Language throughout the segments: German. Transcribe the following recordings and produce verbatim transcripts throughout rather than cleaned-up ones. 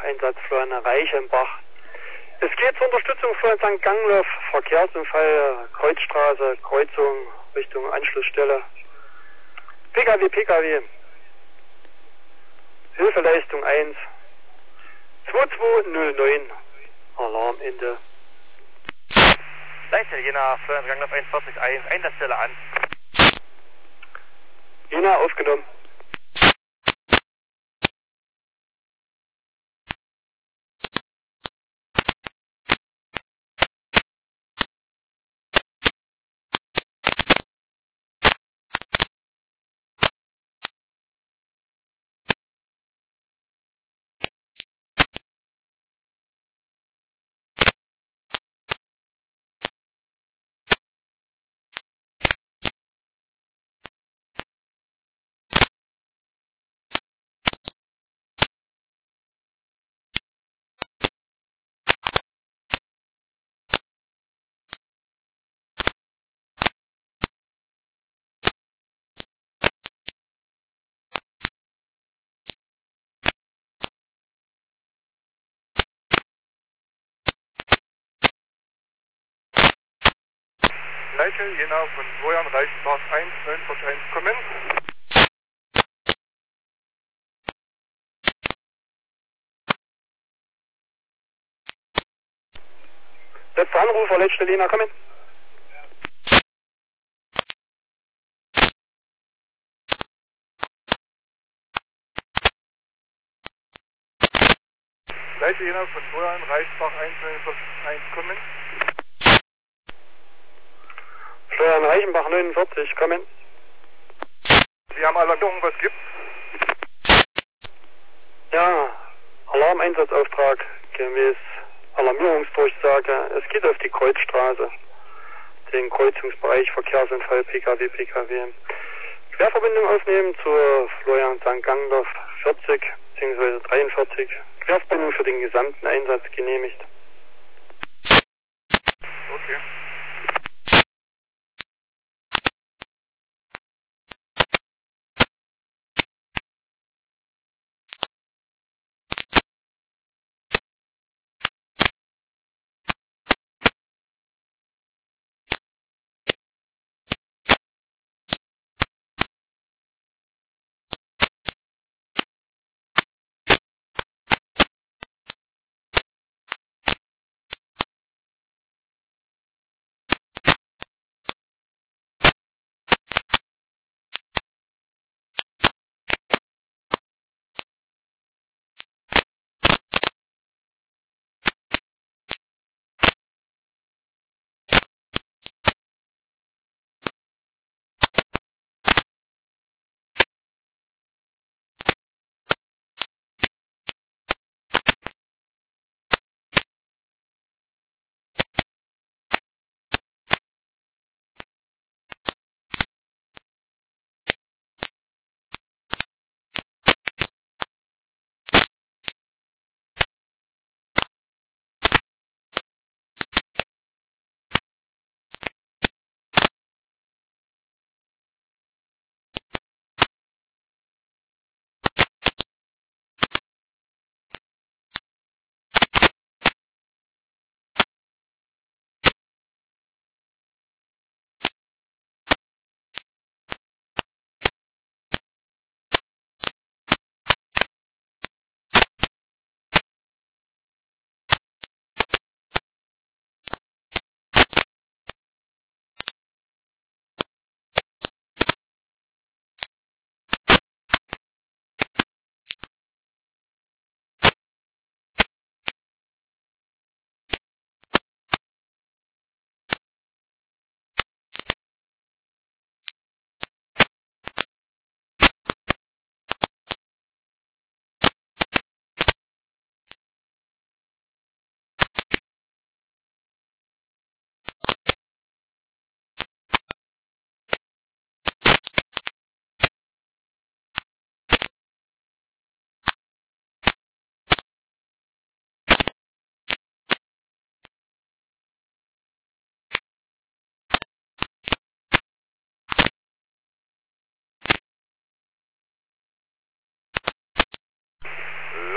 Einsatz Florian Reichenbach. Es geht zur Unterstützung von Sankt Gangloff, Verkehrsunfall, Kreuzstraße, Kreuzung Richtung Anschlussstelle. P K W, P K W. Hilfeleistung eins. zwei zwei null neun. Alarmende. Leitstelle Jena, Florian Gangloff einundvierzig eins, Einsatzstelle an. Jena aufgenommen. Leitstelle Jena von Florian Reichenbach eins neun eins kommen. Letzter Anrufer, Leitstelle Jena, kommen. Leitstelle Jena von Florian Reichenbach eins neun eins kommen. Florian Reichenbach neunundvierzig, kommen. Sie haben Alarmierung, was gibt's? Ja, Alarmeinsatzauftrag gemäß Alarmierungsdurchsage. Es geht auf die Kreuzstraße, den Kreuzungsbereich Verkehrsunfall P K W, P K W. Querverbindung aufnehmen zur Florian Sankt Gangloff vierzig bzw. dreiundvierzig. Querverbindung für den gesamten Einsatz genehmigt. Okay.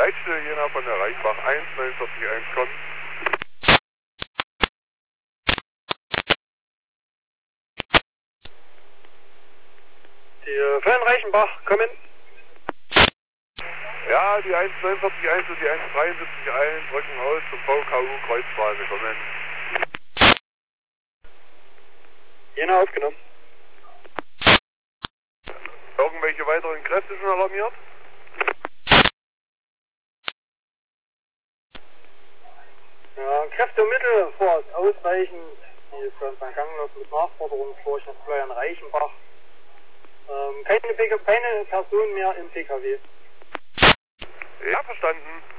Leitstelle Jena von der Reichbach eins neun vier eins kommen. Die Fällen Reichenbach kommen. Ja, die eins neun vier eins und die eins drei sieben eins drücken aus zum V K U Kreuzstraße kommen. Jena aufgenommen. Irgendwelche weiteren Kräfte schon alarmiert? Ja, Kräfte und Mittel vorerst ausreichend. Die ist ganz an Gang noch mit Nachforderung durch nach Florian Reichenbach. Ähm, keine, keine Person mehr im P K W. Ja, verstanden.